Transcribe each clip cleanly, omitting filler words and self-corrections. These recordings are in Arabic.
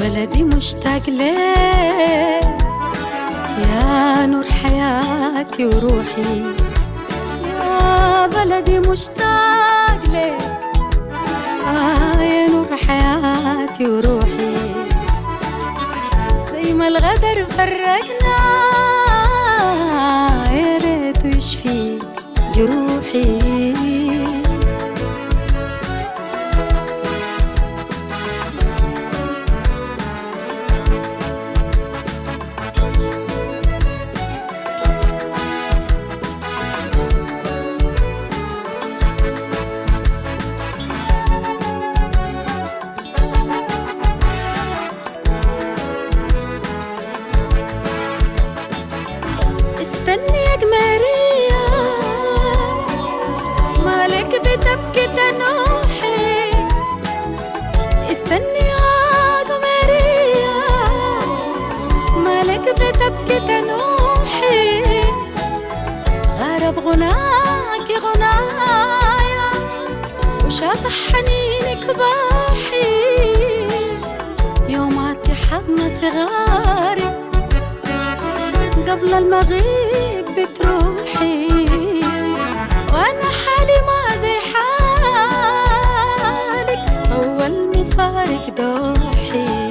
بلدي مشتاق ليه يا نور حياتي وروحي، يا بلدي مشتاق ليه يا نور حياتي وروحي. زي ما الغدر فرقنا يا ريت يشفي جروحي. استني يا قمرية مالك بتبكي تنوحي، استني يا قمرية مالك بتبكي تنوحي. غرب غناك غنايا وشبح حنينك باحي، يوماتي حضن صغاري قبل المغيب بتروحي، وانا حالي ما زي حالك اول مفارق دوحي.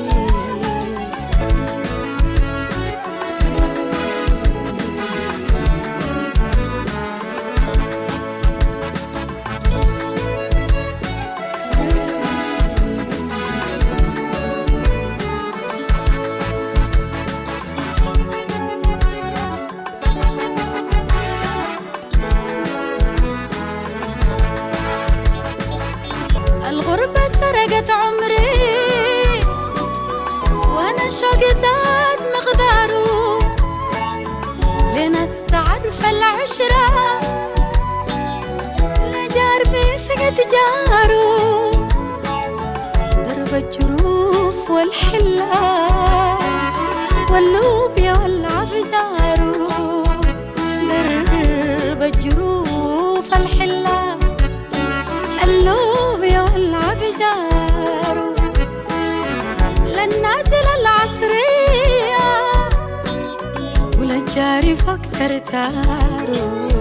الغربة سرقت عمري وانا شوقي زاد مقداره، لناس تعرف العشرة لجار بيفقد جاره. درب الجروف والحلة واللوبيا والعبجارو، درب الجروف الحلة اللوبيا والعبجارو. للنازل العصرية وللجاري فوق ترتارو.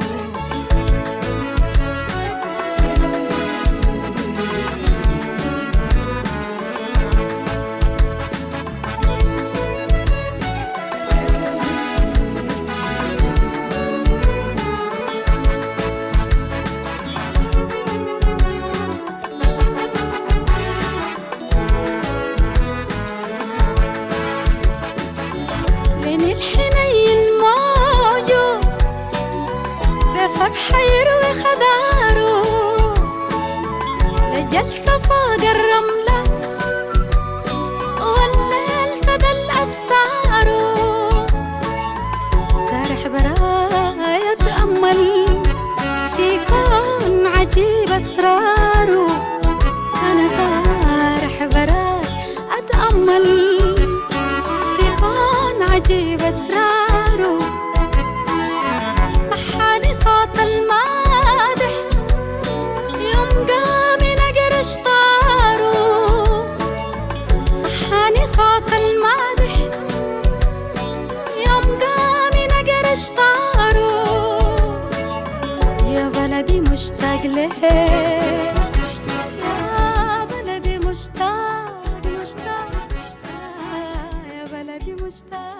الحنين موجود بفرحة يروي خداره، لجلسة فوق الرملة والليل سدى الأستاره. سارح برايا أتأمل في كون عجيب أسراره، أنا سارح برايا أتأمل عجيب أسراره. صحاني صوت المادح يوم قام نقر شطاره، صحاني صوت المادح يوم قام نقر شطاره. يا بلدي مشتاق ليه، يا بلدي مشتاق مشتاق، يا بلدي مشتاق.